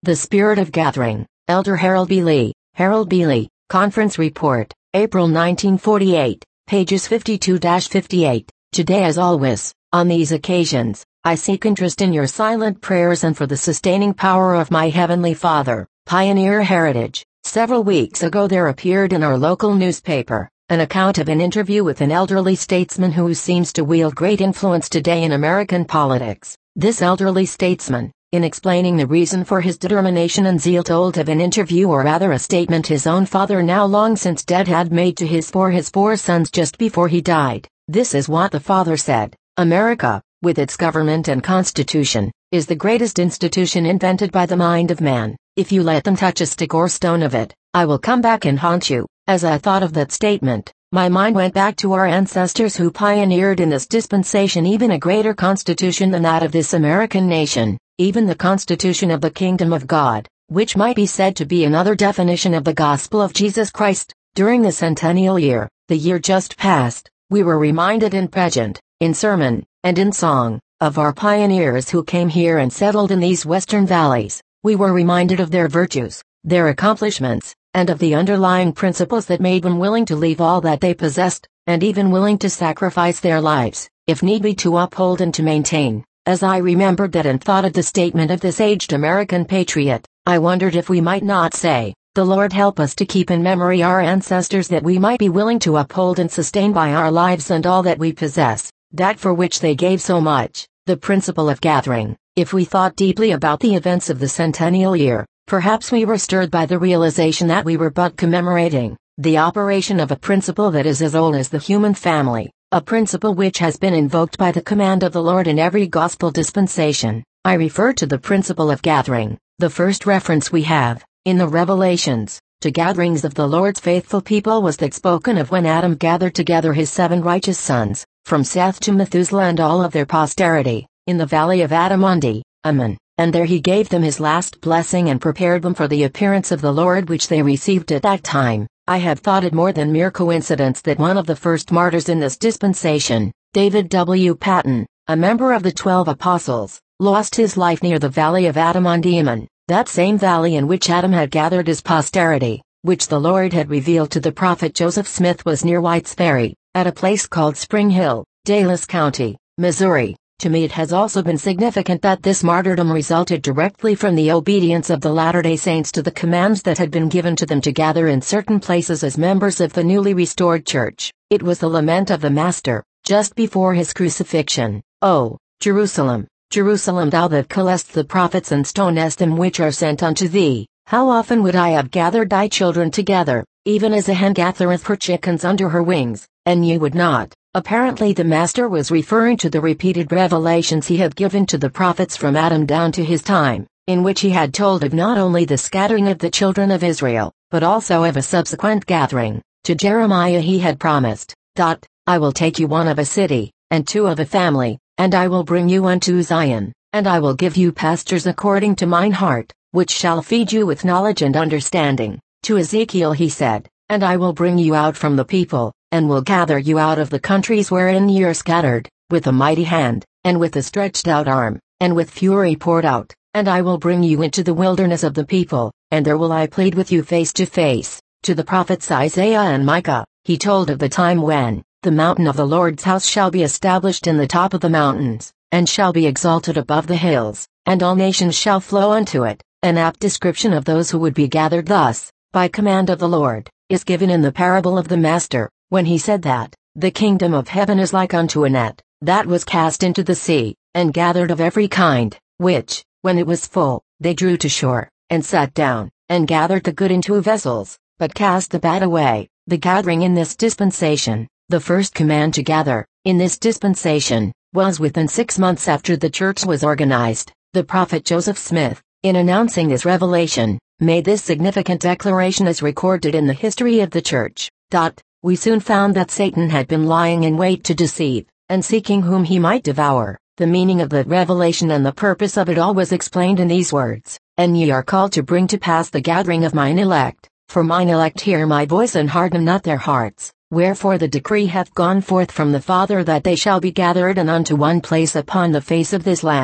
The Spirit of Gathering, Elder Harold B. Lee. Harold B. Lee, Conference Report, April 1948, pages 52-58. Today as always, on these occasions, I seek interest in your silent prayers and for the sustaining power of my Heavenly Father. Pioneer Heritage. Several weeks ago there appeared in our local newspaper an account of an interview with an elderly statesman who seems to wield great influence today in American politics. This elderly statesman, in explaining the reason for his determination and zeal, told of an interview, or rather a statement, his own father, now long since dead, had made to his four sons just before he died. This is what the father said: "America, with its government and constitution, is the greatest institution invented by the mind of man. If you let them touch a stick or stone of it, I will come back and haunt you." As I thought of that statement, my mind went back to our ancestors who pioneered in this dispensation even a greater constitution than that of this American nation, even the Constitution of the Kingdom of God, which might be said to be another definition of the gospel of Jesus Christ. During the centennial year, the year just past, we were reminded in pageant, in sermon, and in song, of our pioneers who came here and settled in these western valleys. We were reminded of their virtues, their accomplishments, and of the underlying principles that made them willing to leave all that they possessed, and even willing to sacrifice their lives, if need be, to uphold and to maintain. As I remembered that and thought of the statement of this aged American patriot, I wondered if we might not say, "The Lord help us to keep in memory our ancestors, that we might be willing to uphold and sustain by our lives and all that we possess, that for which they gave so much, the principle of gathering." If we thought deeply about the events of the centennial year, perhaps we were stirred by the realization that we were but commemorating the operation of a principle that is as old as the human family, a principle which has been invoked by the command of the Lord in every gospel dispensation. I refer to the principle of gathering. The first reference we have, in the Revelations, to gatherings of the Lord's faithful people was that spoken of when Adam gathered together his 7 righteous sons, from Seth to Methuselah and all of their posterity, in the valley of Adamondi, Ammon, and there he gave them his last blessing and prepared them for the appearance of the Lord which they received at that time. I have thought it more than mere coincidence that one of the first martyrs in this dispensation, David W. Patton, a member of the 12 Apostles, lost his life near the valley of Adamondi, Ammon, that same valley in which Adam had gathered his posterity, which the Lord had revealed to the prophet Joseph Smith was near White's Ferry, at a place called Spring Hill, Dallas County, Missouri. To me it has also been significant that this martyrdom resulted directly from the obedience of the Latter-day Saints to the commands that had been given to them to gather in certain places as members of the newly restored church. It was the lament of the Master, just before his crucifixion: "O Jerusalem, Jerusalem, thou that killest the prophets and stonest them which are sent unto thee, how often would I have gathered thy children together, even as a hen gathereth her chickens under her wings, and ye would not." Apparently the Master was referring to the repeated revelations he had given to the prophets from Adam down to his time, in which he had told of not only the scattering of the children of Israel, but also of a subsequent gathering. To Jeremiah he had promised, "I will take you one of a city, and 2 of a family, and I will bring you unto Zion, and I will give you pastors according to mine heart, which shall feed you with knowledge and understanding." To Ezekiel he said, "And I will bring you out from the people, and will gather you out of the countries wherein ye are scattered, with a mighty hand, and with a stretched out arm, and with fury poured out, and I will bring you into the wilderness of the people, and there will I plead with you face to face." To the prophets Isaiah and Micah, he told of the time when the mountain of the Lord's house shall be established in the top of the mountains, and shall be exalted above the hills, and all nations shall flow unto it. An apt description of those who would be gathered thus, by command of the Lord, is given in the parable of the Master, when he said that, "The kingdom of heaven is like unto a net, that was cast into the sea, and gathered of every kind, which, when it was full, they drew to shore, and sat down, and gathered the good into vessels, but cast the bad away." The gathering in this dispensation, the first command to gather, in this dispensation, was within 6 months after the church was organized. The prophet Joseph Smith, in announcing this revelation, made this significant declaration as recorded in the history of the church: "We soon found that Satan had been lying in wait to deceive, and seeking whom he might devour." The meaning of the revelation and the purpose of it all was explained in these words: "And ye are called to bring to pass the gathering of mine elect, for mine elect hear my voice and harden not their hearts. Wherefore the decree hath gone forth from the Father that they shall be gathered and unto one place upon the face of this land."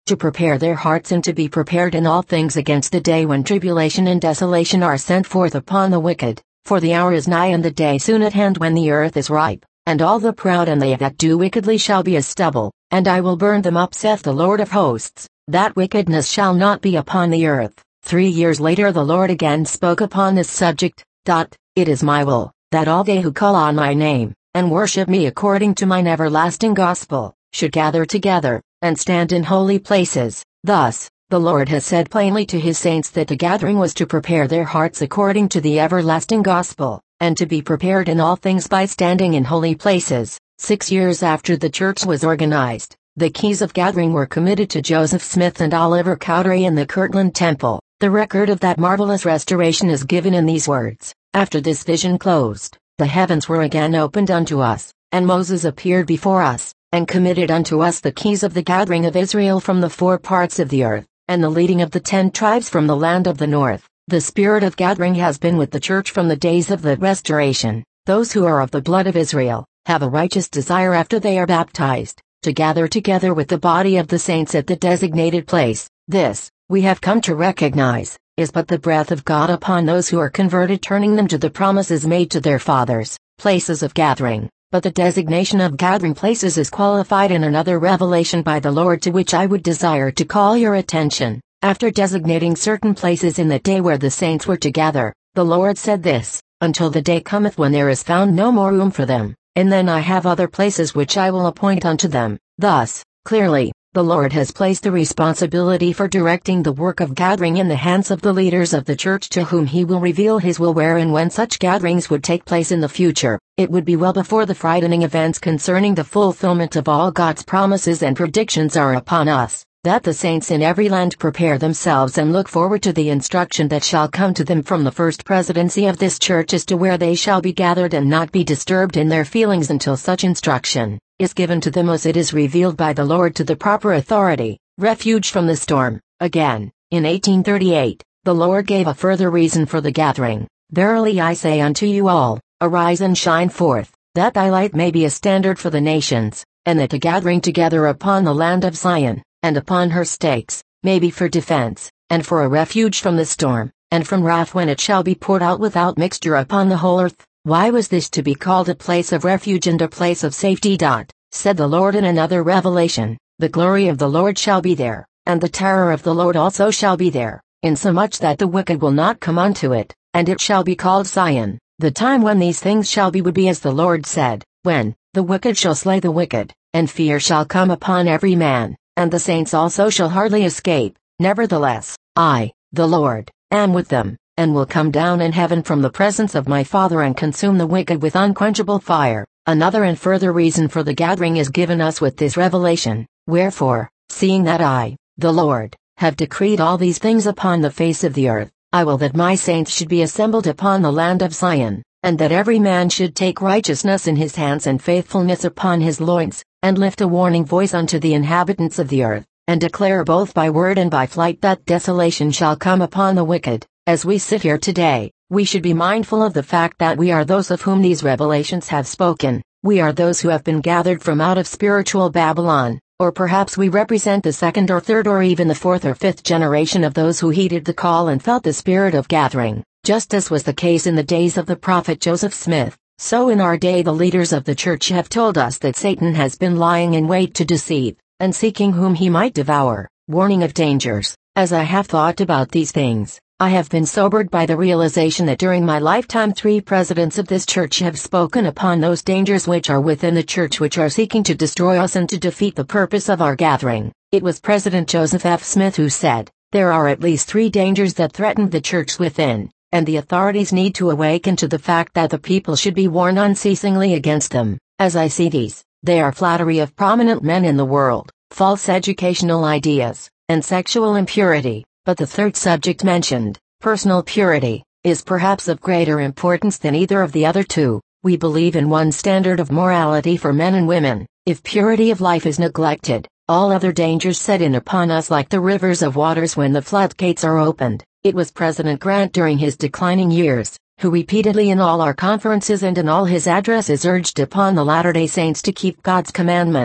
to prepare their hearts and to be prepared in all things against the day when tribulation and desolation are sent forth upon the wicked. For the hour is nigh and the day soon at hand when the earth is ripe, and all the proud and they that do wickedly shall be as stubble, and I will burn them up, saith the Lord of hosts, that wickedness shall not be upon the earth. 3 years later the Lord again spoke upon this subject. It is my will, that all they who call on my name, and worship me according to mine everlasting gospel, should gather together, and stand in holy places. Thus, the Lord has said plainly to his saints that the gathering was to prepare their hearts according to the everlasting gospel, and to be prepared in all things by standing in holy places. 6 years after the church was organized, the keys of gathering were committed to Joseph Smith and Oliver Cowdery in the Kirtland Temple. The record of that marvelous restoration is given in these words: After this vision closed, the heavens were again opened unto us, and Moses appeared before us, and committed unto us the keys of the gathering of Israel from the 4 parts of the earth, and the leading of the 10 tribes from the land of the north. The spirit of gathering has been with the church from the days of the restoration. Those who are of the blood of Israel have a righteous desire after they are baptized, to gather together with the body of the saints at the designated place. This, we have come to recognize, is but the breath of God upon those who are converted, turning them to the promises made to their fathers, places of gathering. But the designation of gathering places is qualified in another revelation by the Lord, to which I would desire to call your attention. After designating certain places in that day where the saints were to gather, the Lord said this: Until the day cometh when there is found no more room for them, and then I have other places which I will appoint unto them. Thus, clearly, the Lord has placed the responsibility for directing the work of gathering in the hands of the leaders of the church, to whom he will reveal his will where and when such gatherings would take place in the future. It would be well before the frightening events concerning the fulfillment of all God's promises and predictions are upon us, that the saints in every land prepare themselves and look forward to the instruction that shall come to them from the first presidency of this church as to where they shall be gathered, and not be disturbed in their feelings until such instruction is given to them as it is revealed by the Lord to the proper authority. Refuge from the storm. Again, in 1838, the Lord gave a further reason for the gathering. Verily I say unto you all, arise and shine forth, that thy light may be a standard for the nations, and that the gathering together upon the land of Zion, and upon her stakes, may be for defense, and for a refuge from the storm, and from wrath when it shall be poured out without mixture upon the whole earth. Why was this to be called a place of refuge and a place of safety? Said the Lord in another revelation, the glory of the Lord shall be there, and the terror of the Lord also shall be there, insomuch that the wicked will not come unto it, and it shall be called Zion. The time when these things shall be would be as the Lord said, when the wicked shall slay the wicked, and fear shall come upon every man, and the saints also shall hardly escape. Nevertheless, I, the Lord, am with them, and will come down in heaven from the presence of my Father and consume the wicked with unquenchable fire. Another and further reason for the gathering is given us with this revelation. Wherefore, seeing that I, the Lord, have decreed all these things upon the face of the earth, I will that my saints should be assembled upon the land of Zion, and that every man should take righteousness in his hands and faithfulness upon his loins, and lift a warning voice unto the inhabitants of the earth, and declare both by word and by flight that desolation shall come upon the wicked. As we sit here today, we should be mindful of the fact that we are those of whom these revelations have spoken. We are those who have been gathered from out of spiritual Babylon, or perhaps we represent the second or third or even the fourth or fifth generation of those who heeded the call and felt the spirit of gathering. Just as was the case in the days of the prophet Joseph Smith, so in our day the leaders of the church have told us that Satan has been lying in wait to deceive, and seeking whom he might devour. Warning of dangers. As I have thought about these things, I have been sobered by the realization that during my lifetime 3 presidents of this church have spoken upon those dangers which are within the church which are seeking to destroy us and to defeat the purpose of our gathering. It was President Joseph F. Smith who said, there are at least 3 dangers that threaten the church within, and the authorities need to awaken to the fact that the people should be warned unceasingly against them. As I see these, they are flattery of prominent men in the world, false educational ideas, and sexual impurity. But the third subject mentioned, personal purity, is perhaps of greater importance than either of the other 2. We believe in one standard of morality for men and women. If purity of life is neglected, all other dangers set in upon us like the rivers of waters when the floodgates are opened. It was President Grant during his declining years, who repeatedly in all our conferences and in all his addresses urged upon the Latter-day Saints to keep God's commandments,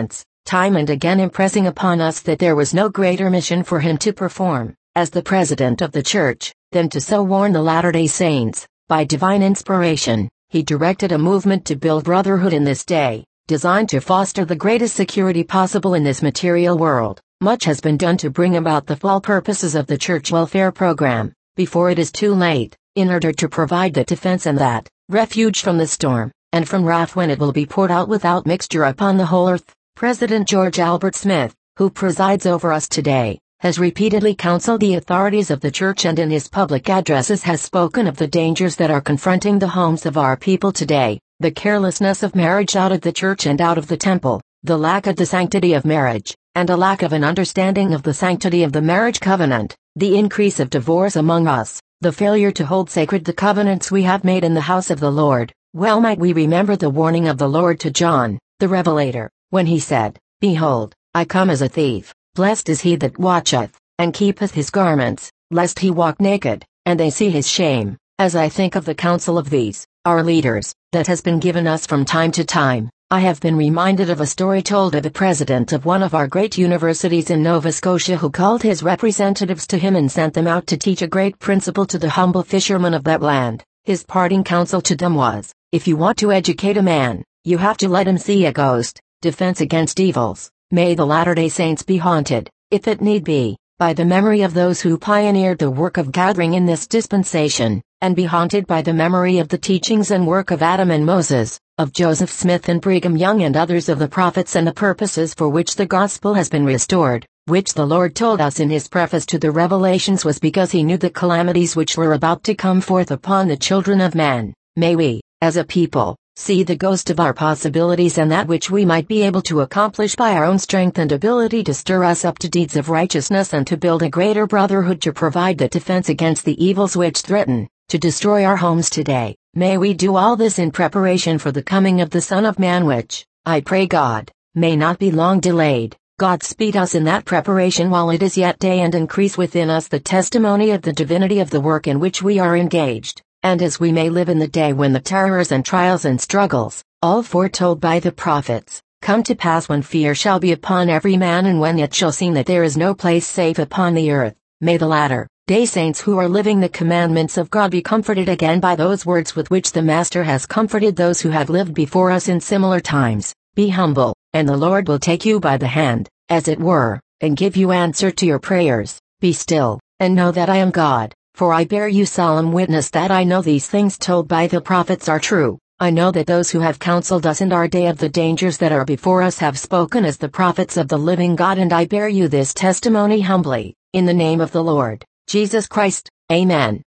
time and again impressing upon us that there was no greater mission for him to perform, as the President of the Church, than to so warn the Latter-day Saints. By divine inspiration, he directed a movement to build brotherhood in this day, designed to foster the greatest security possible in this material world. Much has been done to bring about the full purposes of the church welfare program, before it is too late, in order to provide that defense and that refuge from the storm, and from wrath when it will be poured out without mixture upon the whole earth. President George Albert Smith, who presides over us today, has repeatedly counseled the authorities of the church and in his public addresses has spoken of the dangers that are confronting the homes of our people today, the carelessness of marriage out of the church and out of the temple, the lack of the sanctity of marriage, and a lack of an understanding of the sanctity of the marriage covenant, the increase of divorce among us, the failure to hold sacred the covenants we have made in the house of the Lord. Well might we remember the warning of the Lord to John, the Revelator, when he said, "Behold, I come as a thief. Blessed is he that watcheth, and keepeth his garments, lest he walk naked, and they see his shame." As I think of the counsel of these, our leaders, that has been given us from time to time, I have been reminded of a story told of a president of one of our great universities in Nova Scotia who called his representatives to him and sent them out to teach a great principle to the humble fishermen of that land. His parting counsel to them was, if you want to educate a man, you have to let him see a ghost. Defense against evils. May the Latter-day Saints be haunted, if it need be, by the memory of those who pioneered the work of gathering in this dispensation, and be haunted by the memory of the teachings and work of Adam and Moses, of Joseph Smith and Brigham Young and others of the prophets and the purposes for which the gospel has been restored, which the Lord told us in his preface to the Revelations was because he knew the calamities which were about to come forth upon the children of man. May we, as a people, see the ghost of our possibilities and that which we might be able to accomplish by our own strength and ability to stir us up to deeds of righteousness and to build a greater brotherhood to provide that defense against the evils which threaten to destroy our homes today. May we do all this in preparation for the coming of the Son of Man which, I pray God, may not be long delayed. God speed us in that preparation while it is yet day and increase within us the testimony of the divinity of the work in which we are engaged. And as we may live in the day when the terrors and trials and struggles, all foretold by the prophets, come to pass when fear shall be upon every man and when it shall seem that there is no place safe upon the earth, may the Latter-day Saints who are living the commandments of God be comforted again by those words with which the Master has comforted those who have lived before us in similar times. Be humble, and the Lord will take you by the hand, as it were, and give you answer to your prayers. Be still, and know that I am God. For I bear you solemn witness that I know these things told by the prophets are true. I know that those who have counseled us in our day of the dangers that are before us have spoken as the prophets of the living God, and I bear you this testimony humbly, in the name of the Lord Jesus Christ. Amen.